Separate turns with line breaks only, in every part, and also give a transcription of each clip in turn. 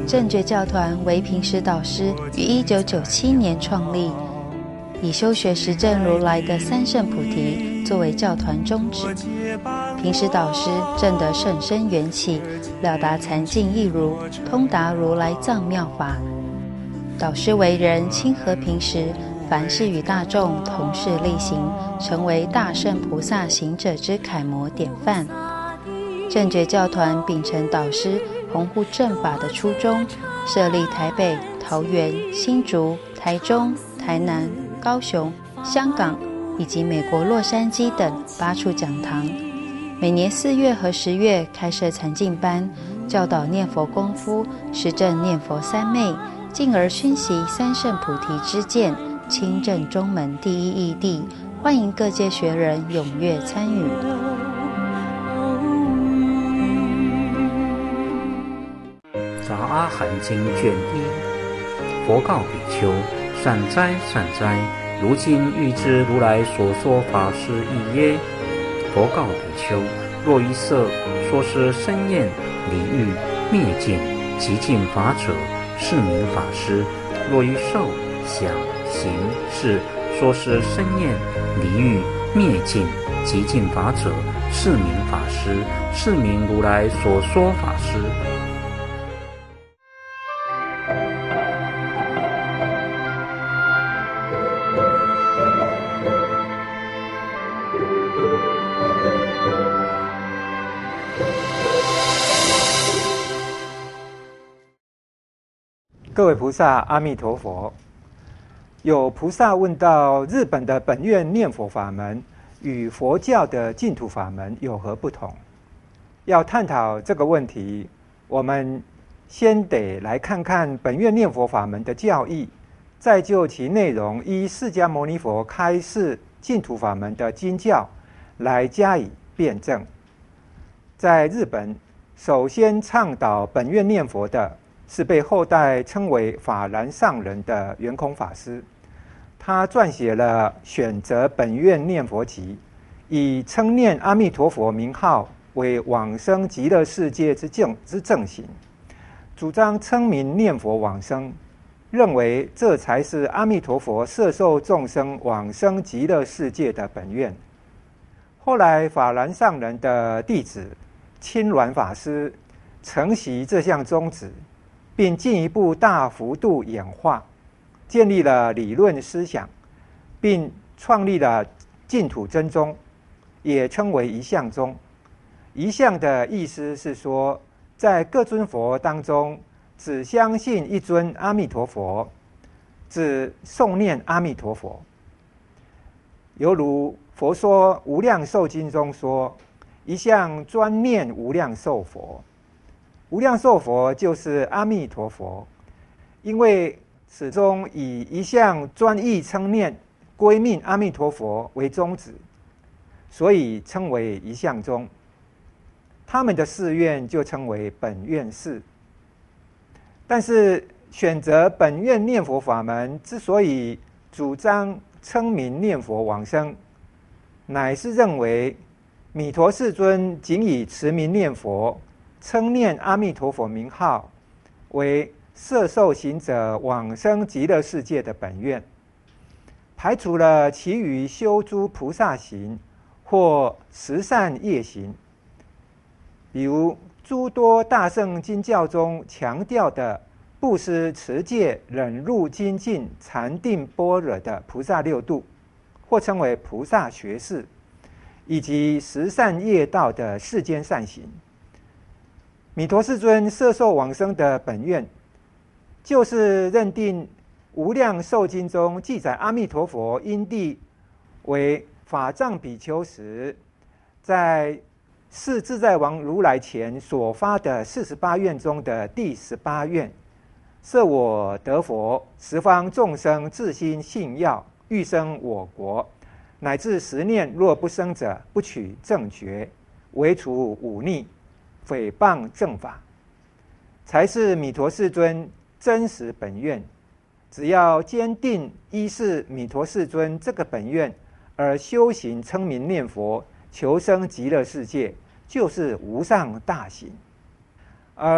正觉教团为平时导师于1997年创立，以修学实证如来的三圣菩提作为教团宗旨。平时导师证得甚深缘起，了达禅境义如，通达如来藏妙法。导师为人亲和平时，凡事与大众同事力行，成为大圣菩萨行者之楷模典范。正觉教团秉承导师弘护正法的初衷，设立台北、桃园、新竹、台中、台南、高雄、香港以及美国洛杉矶等8处讲堂，每年4月和10月开设禅境班，教导念佛功夫，实证念佛三昧，进而熏习三圣菩提之见，亲证中门第一义谛，欢迎各界学人踊跃参与。
杂阿含经卷1，佛告比丘：善哉善哉，如今欲知如来所说法是义耶？佛告比丘：若于色说是身厌离欲灭尽极尽法者，是名法师；若于受想行识说是身厌离欲灭尽极尽法者，是名法师，是名如来所说法师。
各位菩萨，阿弥陀佛。有菩萨问到，日本的本愿念佛法门与佛教的净土法门有何不同？要探讨这个问题，我们先得来看看本愿念佛法门的教义，再就其内容依释迦牟尼佛开示净土法门的经教来加以辩证。在日本，首先倡导本愿念佛的是被后代称为法然上人的圆空法师，他撰写了《选择本愿念佛集》，以称念阿弥陀佛名号为往生极乐世界之正行，主张称名念佛往生，认为这才是阿弥陀佛摄受众生往生极乐世界的本愿。后来法然上人的弟子亲鸾法师承袭这项宗旨，并进一步大幅度演化，建立了理论思想，并创立了净土真宗，也称为一相宗。一相的意思是说，在各尊佛当中，只相信一尊阿弥陀佛，只诵念阿弥陀佛。犹如佛说无量寿经中说，一向专念无量寿佛。无量寿佛就是阿弥陀佛，因为始终以一向专一称念归命阿弥陀佛为宗旨，所以称为一相宗。他们的誓愿就称为本愿誓。但是选择本愿念佛法门之所以主张称名念佛往生，乃是认为弥陀世尊仅以持名念佛称念阿弥陀佛名号为摄受行者往生极乐世界的本愿，排除了其余修诸菩萨行或十善业行，比如诸多大乘经教中强调的布施、持戒、忍辱、精进、禅定、般若的菩萨六度，或称为菩萨学士，以及十善业道的世间善行。弥陀世尊摄受往生的本愿，就是认定无量寿经中记载阿弥陀佛因地为法藏比丘时，在释自在王如来前所发的48愿中的第18愿，设我得佛，十方众生自心信要，欲生我国，乃至10念若不生者，不取正觉，唯除忤逆，诽谤正法，才是弥陀世尊真实本愿。只要坚定依是弥陀世尊这个本愿而修行称名念佛，求生极乐世界，就是无上大行。而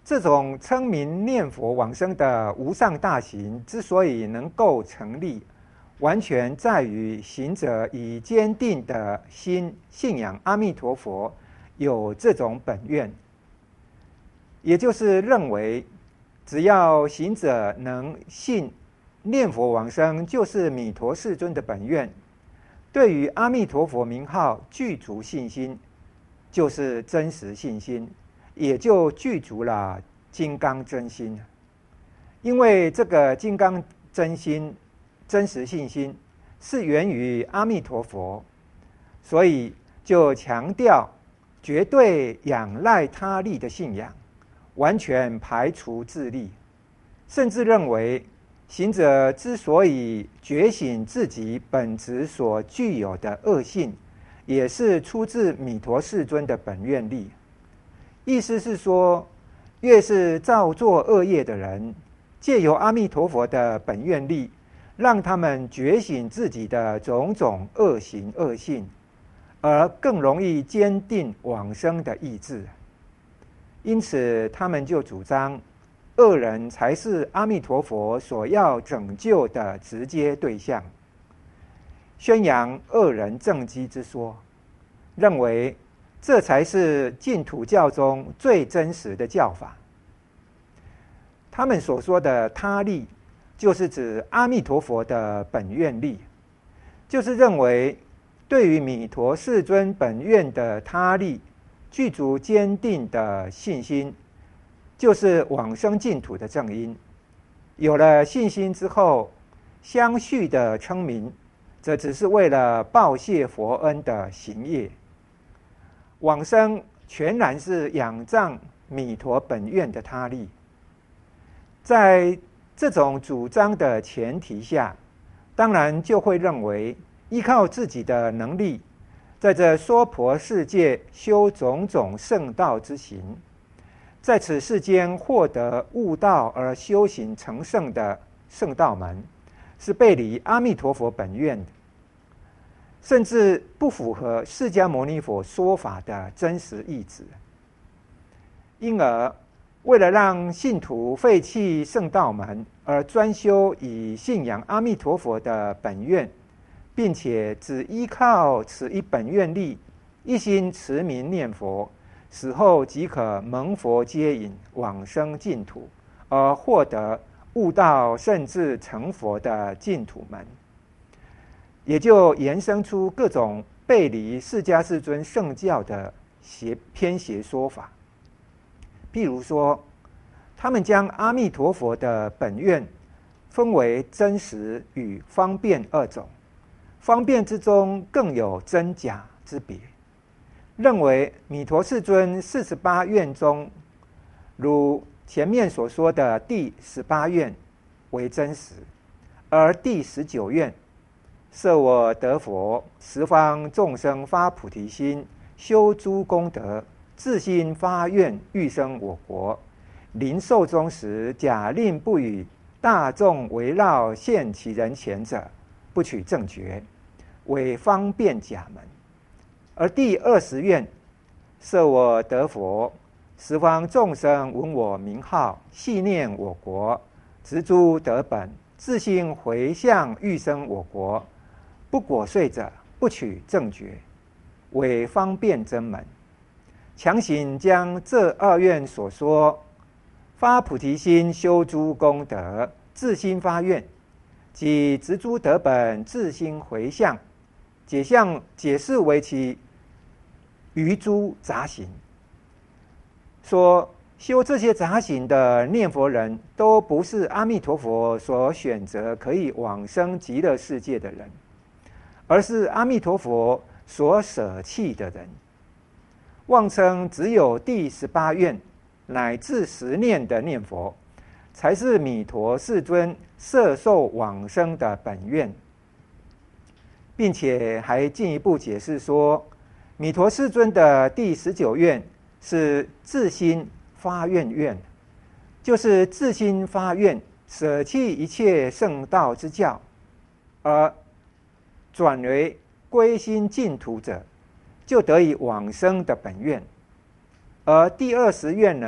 这种称名念佛往生的无上大行之所以能够成立，完全在于行者以坚定的心信仰阿弥陀佛，有这种本愿，也就是认为只要行者能信念佛往生就是弥陀世尊的本愿，对于阿弥陀佛名号具足信心，就是真实信心，也就具足了金刚真心。因为这个金刚真心真实信心是源于阿弥陀佛，所以就强调绝对仰赖他力的信仰，完全排除自力，甚至认为行者之所以觉醒自己本质所具有的恶性，也是出自弥陀世尊的本愿力。意思是说，越是造作恶业的人，借由阿弥陀佛的本愿力，让他们觉醒自己的种种恶行恶性，而更容易坚定往生的意志。因此他们就主张恶人才是阿弥陀佛所要拯救的直接对象，宣扬恶人正机之说，认为这才是净土教中最真实的教法。他们所说的他力，就是指阿弥陀佛的本愿力，就是认为对于弥陀世尊本愿的他力具足坚定的信心，就是往生净土的正因。有了信心之后，相续的称名，则只是为了报谢佛恩的行业。往生全然是仰仗弥陀本愿的他力。在这种主张的前提下，当然就会认为依靠自己的能力，在这娑婆世界修种种圣道之行，在此世间获得悟道而修行成圣的圣道门，是背离阿弥陀佛本愿的，甚至不符合释迦牟尼佛说法的真实意志。因而为了让信徒废弃圣道门，而专修以信仰阿弥陀佛的本愿，并且只依靠此一本愿力，一心持名念佛，死后即可蒙佛接引往生净土，而获得悟道甚至成佛的净土门，也就延伸出各种背离释迦世尊圣教的偏邪说法。譬如说，他们将阿弥陀佛的本愿分为真实与方便二种，方便之中更有真假之别，认为弥陀世尊48愿中，如前面所说的第18愿为真实，而第19愿设我得佛，十方众生发菩提心，修诸功德，自心发愿欲生我国，临寿终时，假令不与大众围绕现其人前者，不取正觉，为方便假门。而第20愿设我得佛，十方众生闻我名号，系念我国，植诸得本，自心回向欲生我国，不果遂者，不取正觉，为方便真门。强行将这二愿所说发菩提心，修诸功德，自心发愿，即植诸得本，自心回向，解释为其余诸杂行，说修这些杂行的念佛人都不是阿弥陀佛所选择可以往生极乐世界的人，而是阿弥陀佛所舍弃的人，妄称只有第18愿乃至10念的念佛才是弥陀世尊摄受往生的本愿，并且还进一步解释说，弥陀世尊的第19愿是自心发愿愿，就是自心发愿舍弃一切圣道之教，而转为归心净土者，就得以往生的本愿。而第20愿呢，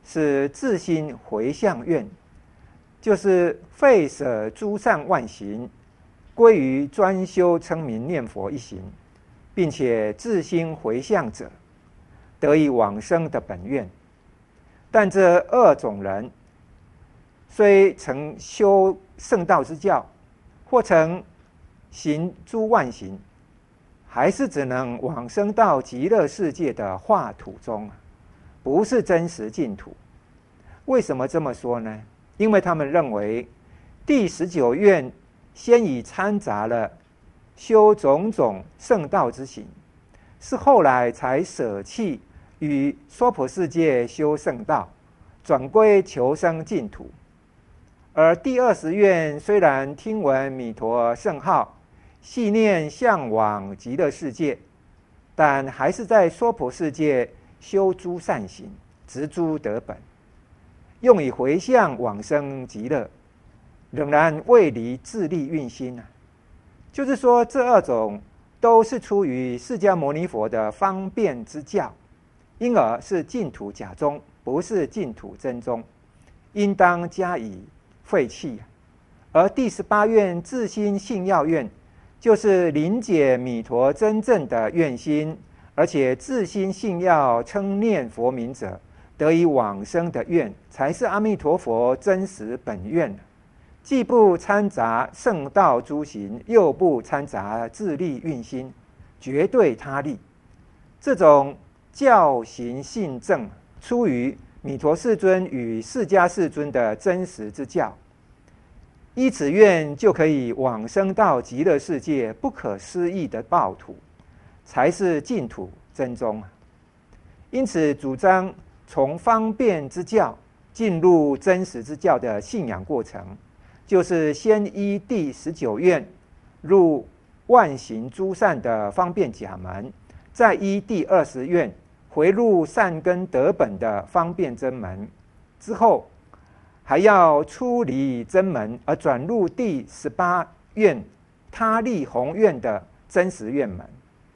是自心回向愿，就是废舍诸善万行，归于专修称名念佛一行，并且自心回向者，得以往生的本愿。但这二种人，虽曾修圣道之教，或曾行诸万行，还是只能往生到极乐世界的化土中，不是真实净土。为什么这么说呢？因为他们认为第19愿先已掺杂了修种种圣道之行，是后来才舍弃与娑婆世界修圣道，转归求生净土。而第20愿虽然听闻弥陀圣号，系念向往极乐世界，但还是在娑婆世界修诸善行，植诸德本，用以回向往生极乐，仍然未离自利运心。就是说，这二种都是出于释迦牟尼佛的方便之教，因而是净土假宗，不是净土真宗，应当加以废弃。而第18愿自心信要愿，就是临解弥陀真正的愿心，而且自心信要称念佛名者，得以往生的愿，才是阿弥陀佛真实本愿。既不掺杂圣道诸行，又不掺杂自利运心，绝对他利。这种教行信正，出于弥陀世尊与释迦世尊的真实之教，依此愿就可以往生到极乐世界不可思议的报土，才是净土真宗。因此主张从方便之教进入真实之教的信仰过程，就是先依第19愿入万行诸善的方便假门，再依第20愿回入善根德本的方便真门，之后还要出离真门而转入第18愿他利宏愿的真实愿门。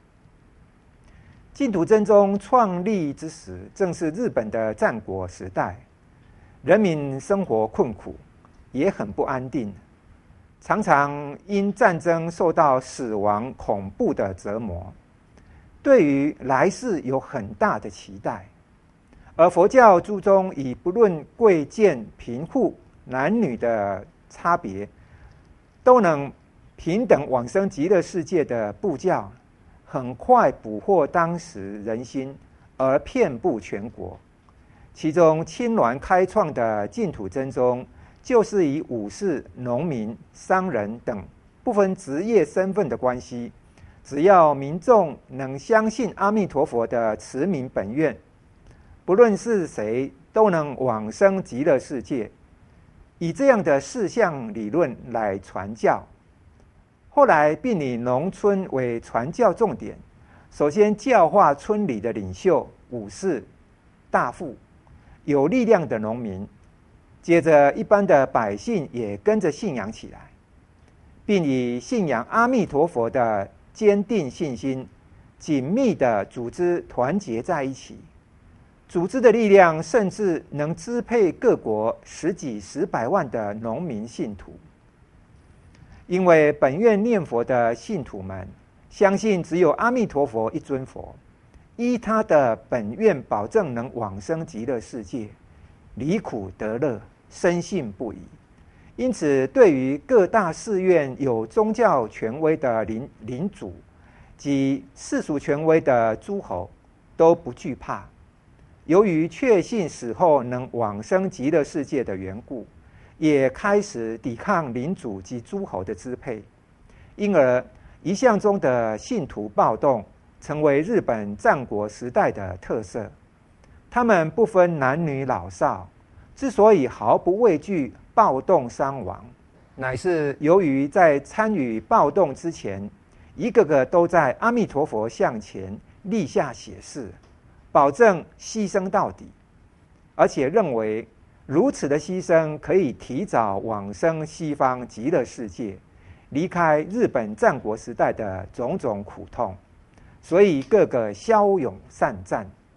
净土真宗创立之时，正是日本的战国时代，人民生活困苦，也很不安定，常常因战争受到死亡恐怖的折磨，对于来世有很大的期待。而佛教注重以不论贵贱贫富男女的差别，都能平等往生极乐世界的布教，很快捕获当时人心，而遍布全国。其中亲鸾开创的净土真宗，就是以武士、农民、商人等不分职业身份的关系，只要民众能相信阿弥陀佛的持名本愿，不论是谁都能往生极乐世界，以这样的4项理论来传教。后来并以农村为传教重点，首先教化村里的领袖、武士、大富、有力量的农民，接着一般的百姓也跟着信仰起来，并以信仰阿弥陀佛的坚定信心，紧密的组织团结在一起。组织的力量甚至能支配各国10几10百万的农民信徒。因为本愿念佛的信徒们相信只有阿弥陀佛一尊佛，依他的本愿保证能往生极乐世界，离苦得乐，深信不疑。因此对于各大寺院有宗教权威的领主及世俗权威的诸侯都不惧怕。由于确信死后能往生极乐世界的缘故，也开始抵抗领主及诸侯的支配，因而一向中的信徒暴动成为日本战国时代的特色。他们不分男女老少，之所以毫不畏惧暴动伤亡，乃是由于在参与暴动之前，一个个都在阿弥陀佛像前立下血誓，保证牺牲到底，而且认为如此的牺牲可以提早往生西方极乐世界，离开日本战国时代的种种苦痛，所以个个骁勇善战，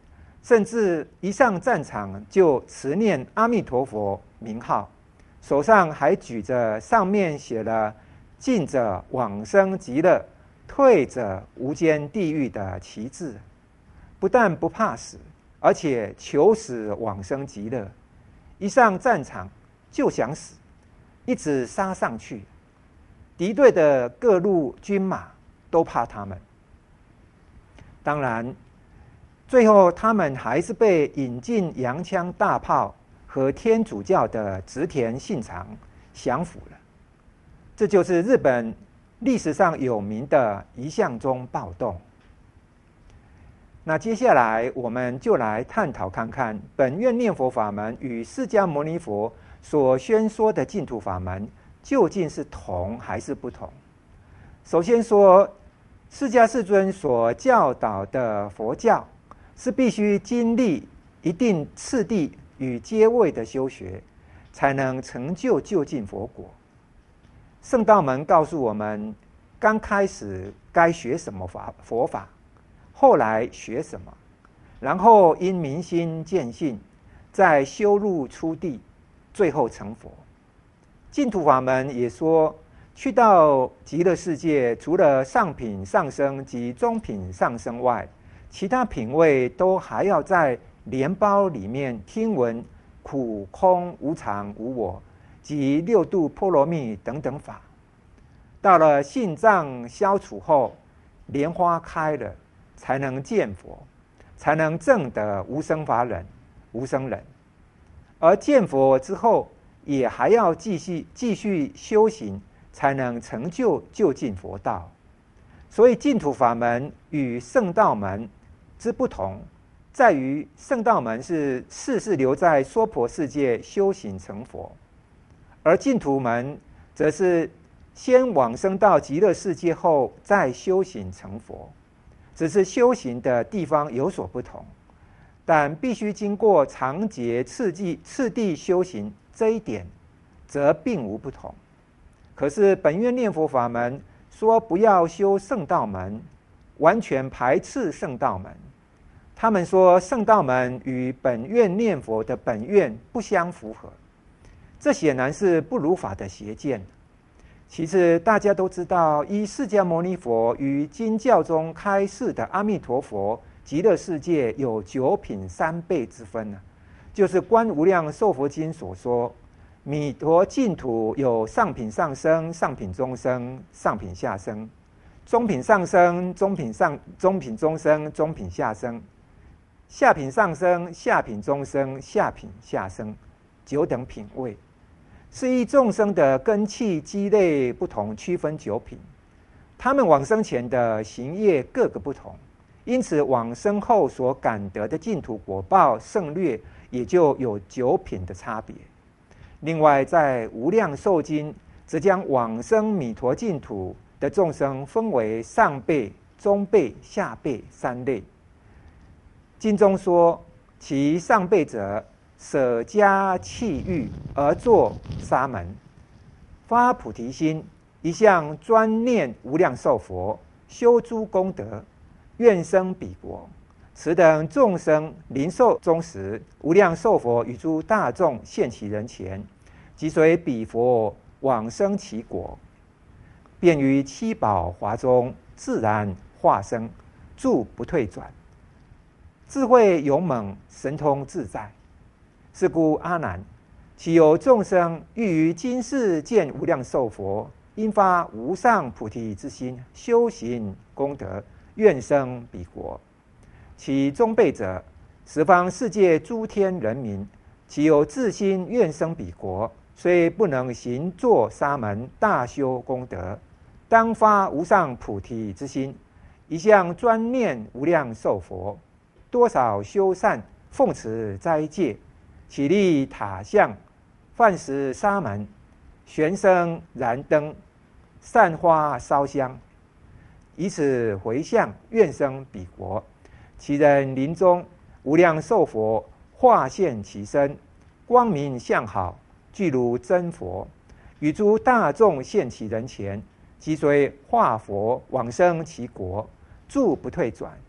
甚至一上战场就持念阿弥陀佛名号，手上还举着上面写了“进者往生极乐，退者无间地狱”的旗帜，不但不怕死，而且求死往生极乐。一上战场就想死，一直杀上去，敌对的各路军马都怕他们。当然，最后他们还是被引进洋枪大炮和天主教的织田信长降服了。这就是日本历史上有名的一向宗暴动。那接下来我们就来探讨看看本愿念佛法门与释迦牟尼佛所宣说的净土法门究竟是同还是不同。首先说，释迦世尊所教导的佛教是必须经历一定次第与阶位的修学，才能成就究竟佛果。圣道门告诉我们，刚开始该学什么佛法，后来学什么，然后因明心见性，再修入初地，最后成佛。净土法门也说，去到极乐世界，除了上品上生及中品上生外，其他品位都还要在莲包里面听闻苦空无常无我及六度波罗蜜等等法。到了信障消除后，莲花开了，才能见佛，才能证得无生法忍、无生忍。而见佛之后，也还要继续修行，才能成就究竟佛道。所以净土法门与圣道门之不同，在于圣道门是世世留在娑婆世界修行成佛，而净土门则是先往生到极乐世界后再修行成佛，只是修行的地方有所不同，但必须经过长劫次第修行，这一点则并无不同。可是本愿念佛法门说不要修圣道门，完全排斥圣道门。他们说圣道门与本愿念佛的本愿不相符合，这显然是不如法的邪见。其次，大家都知道，依释迦牟尼佛于经教中开示的阿弥陀佛极乐世界有九品三辈之分，就是观无量寿佛经所说，弥陀净土有上品上生、上品中生、上品下生，中品上生、中品中生、中品下生，下品上生、下品中生、下品下生，九等品位。是依众生的根器积累不同区分九品，他们往生前的行业各个不同，因此往生后所感得的净土果报胜劣也就有九品的差别。另外，在无量寿经则将往生弥陀净土的众生分为上辈、中辈、下辈三类。经中说，其上辈者舍家弃欲而作沙门，发菩提心，一向专念无量寿佛，修诸功德，愿生彼国。此等众生临寿终时，无量寿佛与诸大众现其人前，即随彼佛往生其国，便于七宝华中自然化生，住不退转，智慧勇猛，神通自在。是故阿难，其有众生欲于今世见无量寿佛，应发无上菩提之心，修行功德，愿生彼国。其中辈者，十方世界诸天人民，其有自心愿生彼国，虽不能行作沙门大修功德，当发无上菩提之心，一向专念无量寿佛，多少修善，奉持斋戒，起立塔像，饭食沙门，悬声燃灯，散花烧香，以此回向愿生彼国。其人临终，无量寿佛化现其身，光明相好，具如真佛，与诸大众现其人前，即随化佛往生其国，住不退转。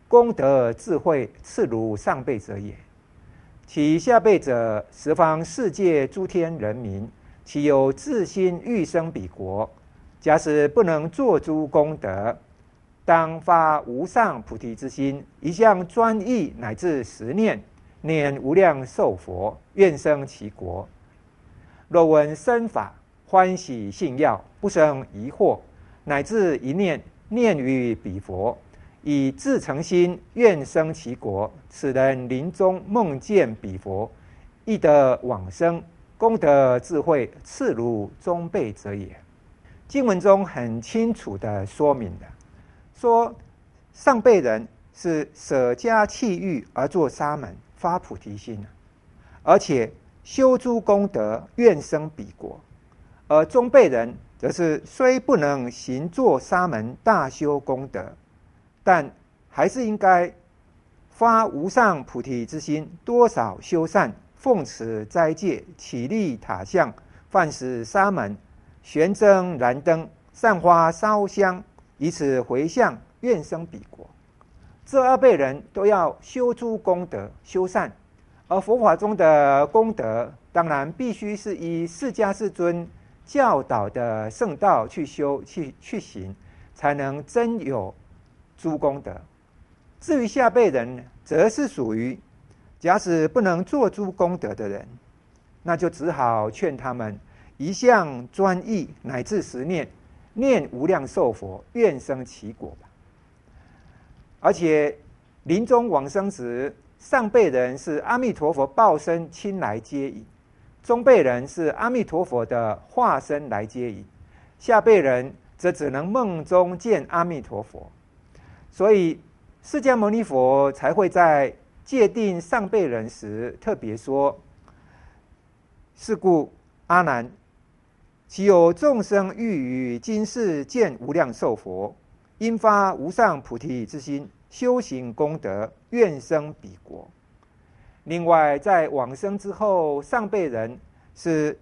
功德智慧次如上辈者也。其下辈者，十方世界诸天人民，其有自心欲生彼国，假使不能作诸功德，当发无上菩提之心，一向专一乃至10念，念无量寿佛，愿生其国。若闻深法，欢喜信要，不生疑惑，乃至一念念于彼佛，以至诚心愿生其国，此人临终梦见彼佛，亦得往生，功德智慧次如中辈者也。经文中很清楚地说明了，说上辈人是舍家弃欲而作沙门，发菩提心，而且修诸功德，愿生彼国；而中辈人则是虽不能行作沙门大修功德，但还是应该发无上菩提之心，多少修善，奉持斋戒，起立塔像，饭食沙门，悬灯燃灯，散花烧香，以此回向，愿生彼国。这2辈人都要修诸功德，修善。而佛法中的功德，当然必须是依释迦世尊教导的圣道去修去行，才能真有诸功德。至于下辈人，则是属于假使不能做诸功德的人，那就只好劝他们一向专一，乃至10念，念无量寿佛，愿生其国吧。而且临终往生时，上辈人是阿弥陀佛报身亲来接引，中辈人是阿弥陀佛的化身来接引，下辈人则只能梦中见阿弥陀佛。所以释迦牟尼佛才会在界定上辈人时特别说：是故阿难，其有众生欲于今世见无量寿佛，应发无上菩提之心，修行功德，愿生彼国。另外，在往生之后，上辈人是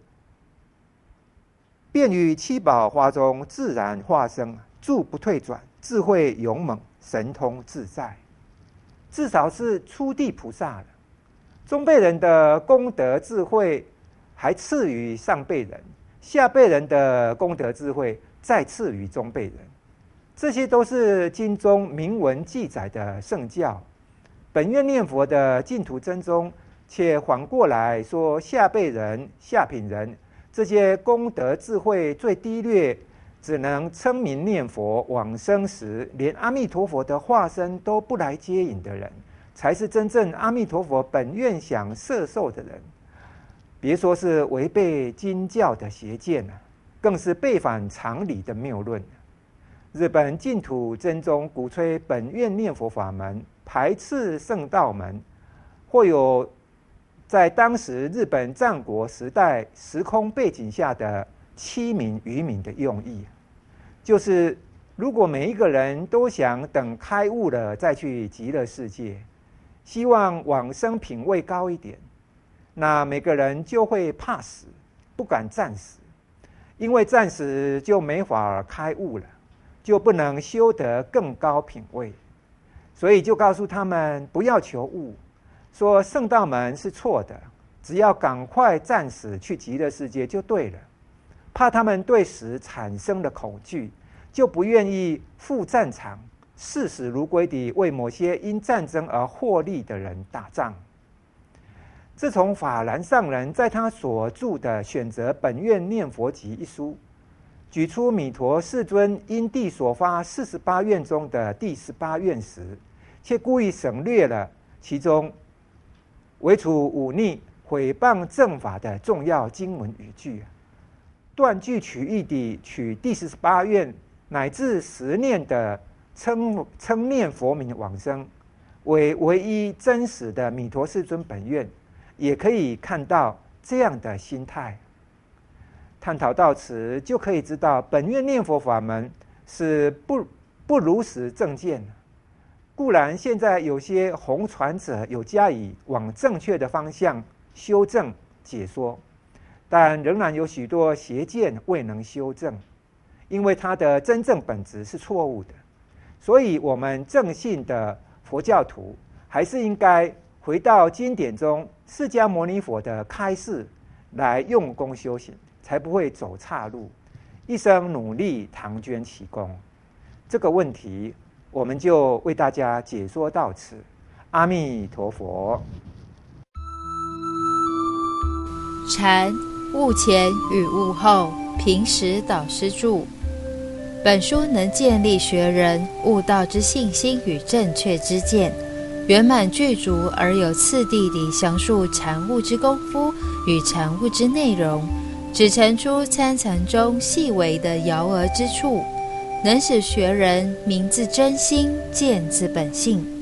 便于七宝花中自然化生，住不退转，智慧勇猛，神通自在，至少是初地菩萨了。中辈人的功德智慧还次于上辈人，下辈人的功德智慧再次于中辈人。这些都是经中明文记载的圣教。本愿念佛的净土真宗却反过来说，下辈人、下品人这些功德智慧最低劣，只能称名念佛，往生时连阿弥陀佛的化身都不来接引的人，才是真正阿弥陀佛本愿想摄受的人。别说是违背经教的邪见了，更是背反常理的谬论。日本净土真宗鼓吹本愿念佛法门，排斥圣道门，或有在当时日本战国时代时空背景下的欺民愚民的用意，就是如果每一个人都想等开悟了再去极乐世界，希望往生品位高一点，那每个人就会怕死，不敢战死，因为战死就没法开悟了，就不能修得更高品位。所以就告诉他们不要求悟，说圣道门是错的，只要赶快战死去极乐世界就对了。怕他们对死产生了恐惧，就不愿意赴战场，视死如归地为某些因战争而获利的人打仗。自从法然上人在他所著的《选择本愿念佛集》一书，举出弥陀世尊因地所发48愿中的第18愿时，却故意省略了其中为除忤逆、毁谤正法的重要经文语句，断句取义地取第18愿乃至10念的称念佛名往生为唯一真实的弥陀世尊本愿，也可以看到这样的心态。探讨到此，就可以知道本愿念佛法门是不如实正见。固然现在有些弘传者有加以往正确的方向修正解说，但仍然有许多邪见未能修正，因为它的真正本质是错误的。所以我们正信的佛教徒还是应该回到经典中释迦牟尼佛的开示来用功修行，才不会走岔路，一生努力唐捐其功。这个问题我们就为大家解说到此。阿弥陀佛。
禅悟前与悟后，平时导师著。本书能建立学人悟道之信心与正确之见，圆满具足而有次第地详述禅悟之功夫与禅悟之内容，只陈出参禅中细微的摇而之处，能使学人明自真心，见自本性。